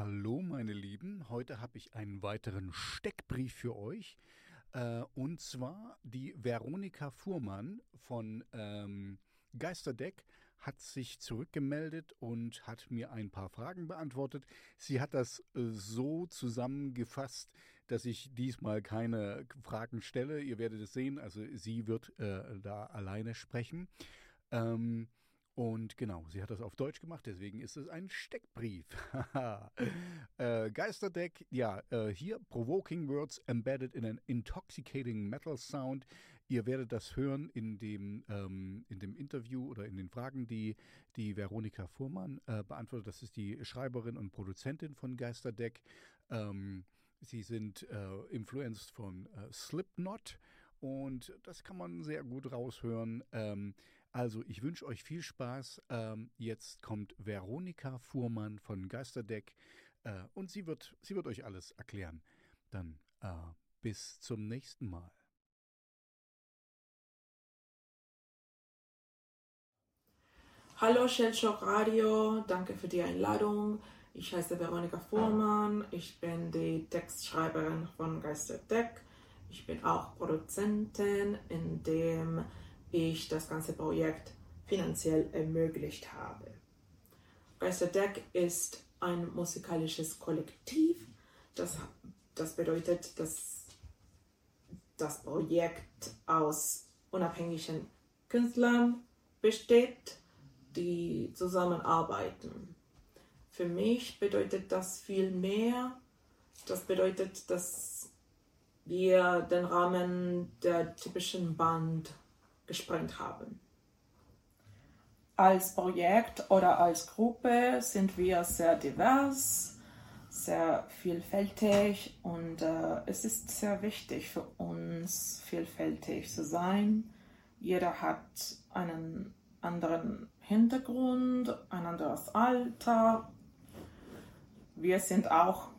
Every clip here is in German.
Hallo meine Lieben, heute habe ich einen weiteren Steckbrief für euch und zwar die Veronika Fuhrmann von Geisterdeck hat sich zurückgemeldet und hat mir ein paar Fragen beantwortet. Sie hat das so zusammengefasst, dass ich diesmal keine Fragen stelle. Ihr werdet es sehen, also sie wird da alleine sprechen. Ähm, und genau, sie hat das auf Deutsch gemacht, deswegen ist es ein Steckbrief. Geisterdeck, ja, hier Provoking Words Embedded in an Intoxicating Metal Sound. Ihr werdet das hören in dem Interview oder in den Fragen, die Veronika Fuhrmann beantwortet. Das ist die Schreiberin und Produzentin von Geisterdeck. Sie sind influenced von Slipknot und das kann man sehr gut raushören. Also, ich wünsche euch viel Spaß. Jetzt kommt Veronika Fuhrmann von Geisterdeck und sie wird euch alles erklären. Dann bis zum nächsten Mal. Hallo Shellshock Radio, danke für die Einladung. Ich heiße Veronika Fuhrmann, ich bin die Textschreiberin von Geisterdeck. Ich bin auch Produzentin, indem ich das ganze Projekt finanziell ermöglicht habe. Geisterdeck ist ein musikalisches Kollektiv. Das bedeutet, dass das Projekt aus unabhängigen Künstlern besteht, die zusammenarbeiten. Für mich bedeutet das viel mehr. Das bedeutet, dass wir den Rahmen der typischen Band gesprengt haben. Als Projekt oder als Gruppe sind wir sehr divers, sehr vielfältig und es ist sehr wichtig für uns, vielfältig zu sein. Jeder hat einen anderen Hintergrund, ein anderes Alter. Wir sind auch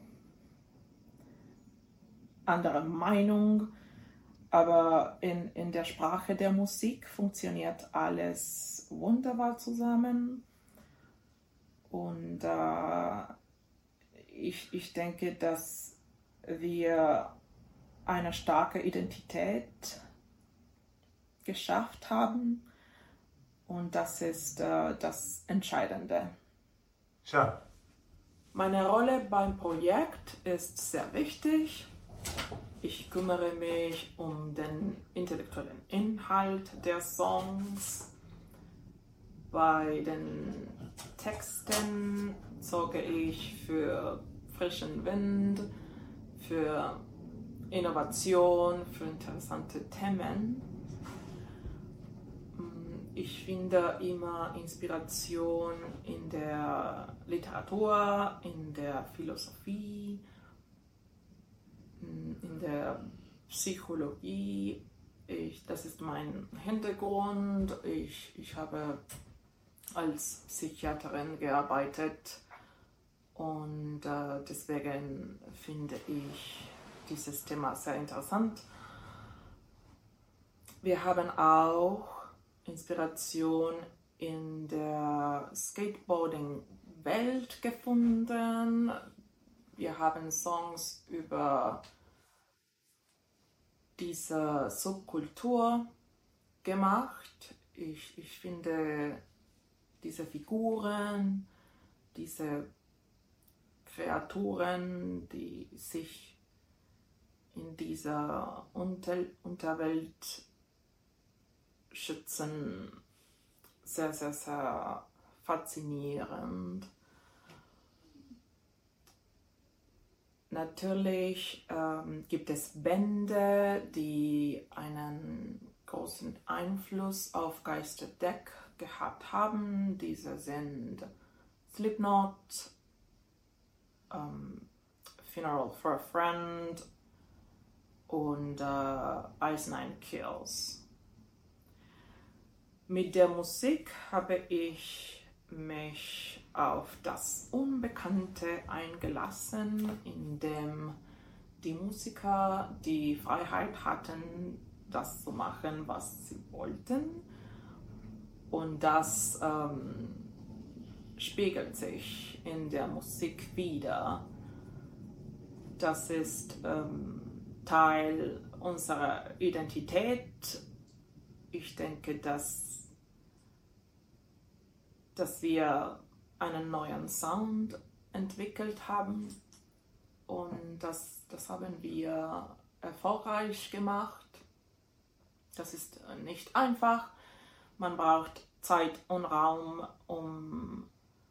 anderer Meinung, aber in der Sprache der Musik funktioniert alles wunderbar zusammen. Und ich denke, dass wir eine starke Identität geschafft haben. Und das ist das Entscheidende. Schön. Meine Rolle beim Projekt ist sehr wichtig. Ich kümmere mich um den intellektuellen Inhalt der Songs. Bei den Texten sorge ich für frischen Wind, für Innovation, für interessante Themen. Ich finde immer Inspiration in der Literatur, in der Philosophie, in der Psychologie. Das ist mein Hintergrund. Ich habe als Psychiaterin gearbeitet und deswegen finde ich dieses Thema sehr interessant. Wir haben auch Inspiration in der Skateboarding-Welt gefunden. Wir haben Songs über diese Subkultur gemacht. Ich finde diese Figuren, diese Kreaturen, die sich in dieser Unterwelt schützen, sehr, sehr, sehr faszinierend. Natürlich gibt es Bände, die einen großen Einfluss auf Geisterdeck gehabt haben. Diese sind Slipknot, Funeral for a Friend und Ice Nine Kills. Mit der Musik habe ich mich auf das Unbekannte eingelassen, indem die Musiker die Freiheit hatten, das zu machen, was sie wollten. Und das spiegelt sich in der Musik wider. Das ist Teil unserer Identität. Ich denke, dass wir einen neuen Sound entwickelt haben und das haben wir erfolgreich gemacht. Das ist nicht einfach. Man braucht Zeit und Raum, um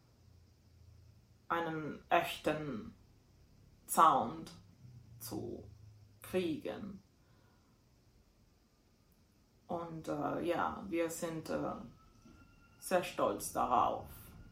einen echten Sound zu kriegen. Und ja, wir sind sehr stolz darauf.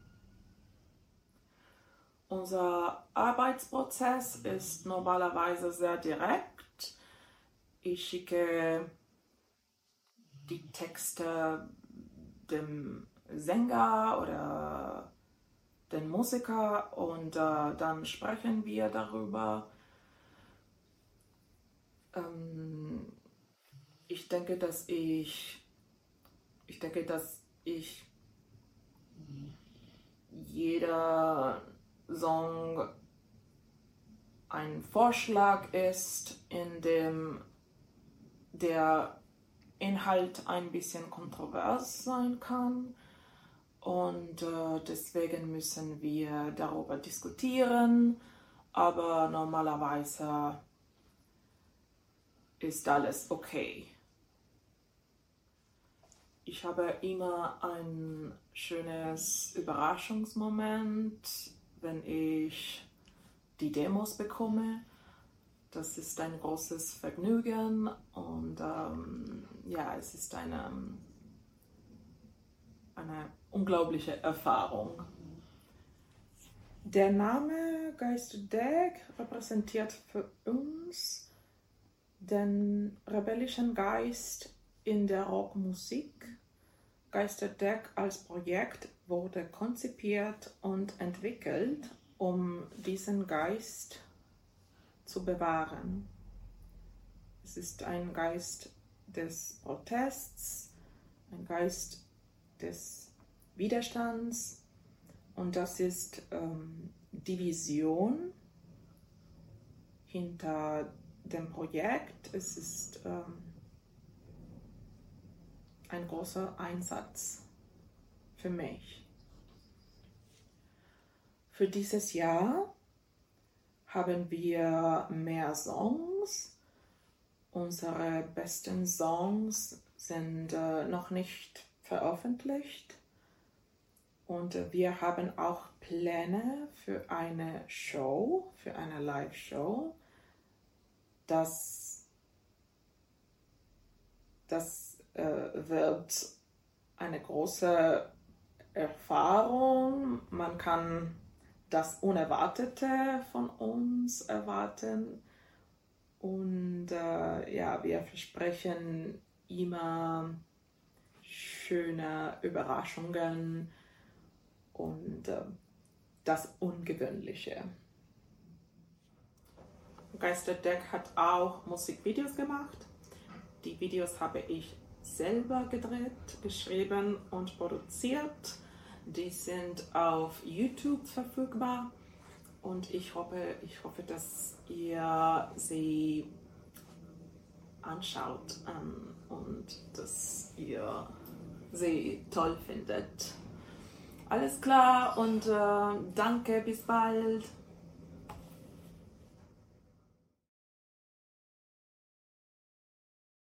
Unser Arbeitsprozess ist normalerweise sehr direkt. Ich schicke die Texte dem Sänger oder den Musiker und dann sprechen wir darüber. Ich denke, dass ich jeder Song ein Vorschlag ist, in dem der Inhalt ein bisschen kontrovers sein kann und deswegen müssen wir darüber diskutieren, aber normalerweise ist alles okay. Ich habe immer ein schönes Überraschungsmoment, wenn ich die Demos bekomme. Das ist ein großes Vergnügen und ja, es ist eine unglaubliche Erfahrung. Der Name Geisterdeck repräsentiert für uns den rebellischen Geist in der Rockmusik. Geisterdeck als Projekt wurde konzipiert und entwickelt, um diesen Geist zu bewahren. Es ist ein Geist des Protests, ein Geist des Widerstands und das ist die Vision hinter dem Projekt. Es ist ein großer Einsatz für mich. Für dieses Jahr haben wir mehr Songs. Unsere besten Songs sind noch nicht veröffentlicht. Und wir haben auch Pläne für eine Show, für eine Live-Show. Das wird eine große Erfahrung. Man kann das Unerwartete von uns erwarten. Und ja, wir versprechen immer schöne Überraschungen und das Ungewöhnliche. Geisterdeck hat auch Musikvideos gemacht. Die Videos habe ich selber gedreht, geschrieben und produziert. Die sind auf YouTube verfügbar und ich hoffe, dass ihr sie anschaut und dass ihr sie toll findet. Alles klar und danke, bis bald.